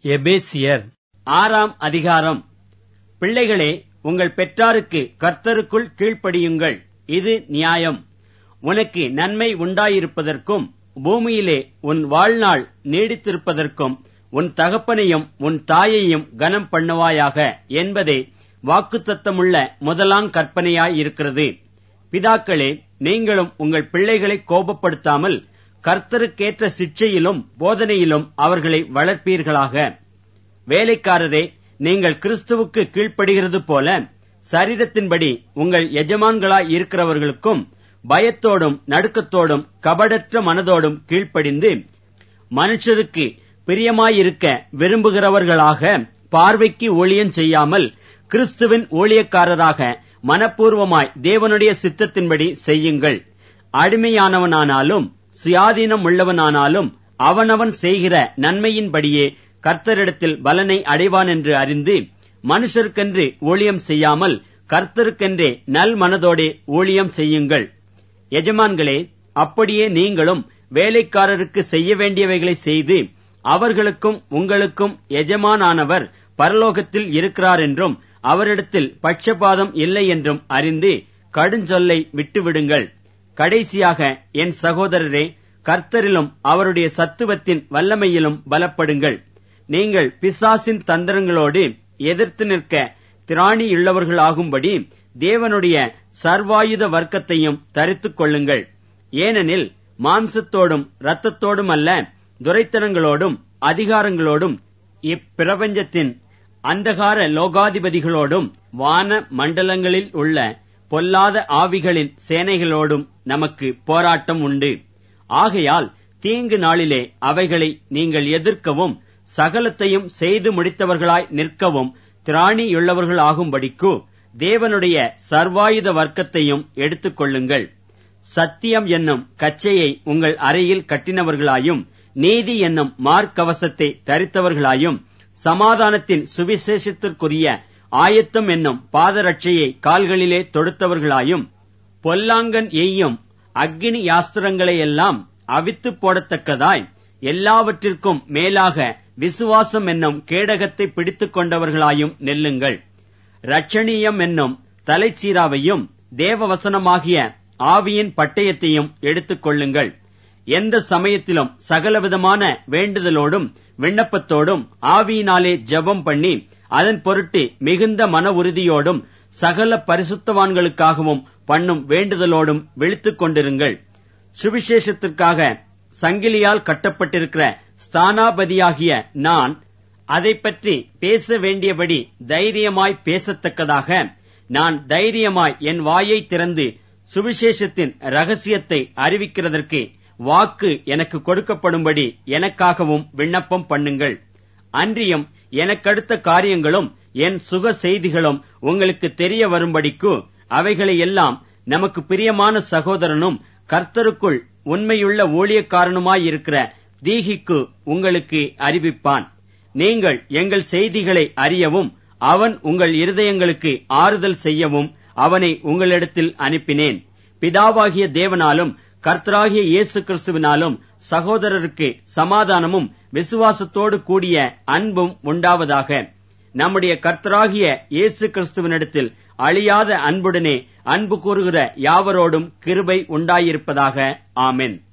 எபேசியர் 6ஆம் அதிகாரம். பிள்ளைகளே, உங்கள் பெற்றாருக்கு கர்த்தருக்குள் கீழ்ப்படியுங்கள், இது நியாயம். உனக்கு நன்மை உண்டாயிருப்பதற்கும் பூமியிலே உன் வாழ்நாள் நீடித்திருப்பதற்கும் உன் தகப்பனையும் உன் தாயையும் கனம் பண்ணுவாயாக என்பதே வாக்குத்தத்தமுள்ள முதலாம் கற்பனையாயிருக்கிறது. பிதாக்களே, நீங்களும் உங்கள் பிள்ளைகளை கோபப்படுத்தாமல் கர்த்தருக்கேற்ற சிட்சையிலும் போதனையிலும் அவர்களை வளர்ப்பீர்களாக. வேலைக்காரரே, நீங்கள் கிறிஸ்துவுக்கு கீழ்ப்படுகிறது போல சரீரத்தின்படி உங்கள் எஜமான்களாய் இருக்கிறவர்களுக்கும் பயத்தோடும் நடுக்கத்தோடும் கபடற்ற மனதோடும் கீழ்ப்படிந்து மனுஷருக்கு பிரியமாயிருக்க விரும்புகிறவர்களாக, பார்வைக்கு ஊழியம் செய்யாமல் கிறிஸ்துவின் ஊழியக்காரராக மனப்பூர்வமாய் தேவனுடைய சித்தத்தின்படி செய்யுங்கள். அடிமையானவனானாலும் சுயாதீனம் உள்ளவனானாலும் அவனவன் செய்கிற நன்மையின்படியே கர்த்தரிடத்தில் பலனை அடைவான் என்று அறிந்து, மனுஷருக்கென்று ஊழியம் செய்யாமல் கர்த்தருக்கென்றே நல் மனதோடே ஊழியம் செய்யுங்கள். எஜமான்களே, அப்படியே நீங்களும் வேலைக்காரருக்கு செய்ய வேண்டியவைகளை செய்து, அவர்களுக்கும் உங்களுக்கும் எஜமானானவர் பரலோகத்தில் இருக்கிறார் என்றும் அவரிடத்தில் பட்சபாதம் இல்லை என்றும் அறிந்து கடுஞ்சொல்லை விட்டுவிடுங்கள். கடைசியாக என் சகோதரரே, கர்த்தரிலும் அவருடைய சத்துவத்தின் வல்லமையிலும் பலப்படுங்கள். நீங்கள் பிசாசின் தந்திரங்களோடு எதிர்த்து நிற்க திராணியுள்ளவர்களாகும்படி தேவனுடைய சர்வாயுத வர்க்கத்தையும் தரித்துக் கொள்ளுங்கள். ஏனெனில் மாம்சத்தோடும் இரத்தத்தோடும் அல்ல, துரைத்தனங்களோடும் அதிகாரங்களோடும் இப்பிரபஞ்சத்தின் அந்தகார லோகாதிபதிகளோடும் வான மண்டலங்களில் உள்ள பொல்லாத ஆவிகளின் சேனைகளோடும் நமக்கு போராட்டம் உண்டு. ஆகையால் தீங்கு நாளிலே அவைகளை நீங்கள் எதிர்க்கவும் சகலத்தையும் செய்து முடித்தவர்களாய் நிற்கவும் திராணியுள்ளவர்களாகும்படிக்கு தேவனுடைய சர்வாயுத வர்க்கத்தையும் எடுத்துக் கொள்ளுங்கள். சத்தியம் என்னும் கச்சையை உங்கள் அறையில் கட்டினவர்களாயும், நீதி என்னும் மார்க்கவசத்தை தரித்தவர்களாயும், சமாதானத்தின் சுவிசேஷத்திற்குரிய ஆயத்தம் என்னும் பாதரட்சையை கால்களிலே தொடுத்தவர்களாயும், பொல்லாங்கன் எய்யும் அக்கினி யாஸ்திரங்களையெல்லாம் அவித்து போடத்தக்கதாய் எல்லாவற்றிற்கும் மேலாக விசுவாசம் என்னும் கேடகத்தை பிடித்துக் கொண்டவர்களாயும் நெல்லுங்கள். இரட்சணியம் என்னும் தலைச்சீராவையும் தேவவசனமாகிய ஆவியின் பட்டயத்தையும் எடுத்துக் கொள்ளுங்கள். எந்த சமயத்திலும் சகலவிதமான வேண்டுதலோடும் விண்ணப்பத்தோடும் ஆவியினாலே ஜெபம் பண்ணி அதன் பொருட்டு மிகுந்த மன உறுதியோடும் சகல பரிசுத்தவான்களுக்காகவும் பண்ணும் வேண்டுதலோடும் விழித்துக் கொண்டிருங்கள். சுவிசேஷத்திற்காக சங்கிலியால் கட்டப்பட்டிருக்கிற ஸ்தானாபதியாகிய நான் அதைப் பற்றி பேச வேண்டியபடி தைரியமாய் பேசத்தக்கதாக நான் தைரியமாய் என் வாயை திறந்து சுவிசேஷத்தின் ரகசியத்தை அறிவிக்கிறதற்கு வாக்கு எனக்கு கொடுக்கப்படும்படி எனக்காகவும் விண்ணப்பம் பண்ணுங்கள். அன்றியும் எனக்கடுத்த காரியங்களும் என் சுக செய்திகளும் உங்களுக்கு தெரிய வரும்படிக்கு அவைகளை எல்லாம் நமக்கு பிரியமான சகோதரனும் கர்த்தருக்குள் உண்மையுள்ள ஊழியக்காரனுமாயிருக்கிற தீகிக்கு உங்களுக்கு அறிவிப்பான். நீங்கள் எங்கள் செய்திகளை அறியவும் அவன் உங்கள் இருதயங்களுக்கு ஆறுதல் செய்யவும் அவனை உங்களிடத்தில் அனுப்பினேன். பிதாவாகிய தேவனாலும் கர்த்தராகிய இயேசு கிறிஸ்துவினாலும் சகோதரருக்கு சமாதானமும் விசுவாசத்தோடு கூடிய அன்பும் உண்டாவதாக. நம்முடைய கர்த்தராகிய இயேசு கிறிஸ்துவினிடத்தில் அழியாத அன்புடனே அன்பு கூறுகிற யாவரோடும் கிருபை உண்டாயிருப்பதாக. ஆமென்.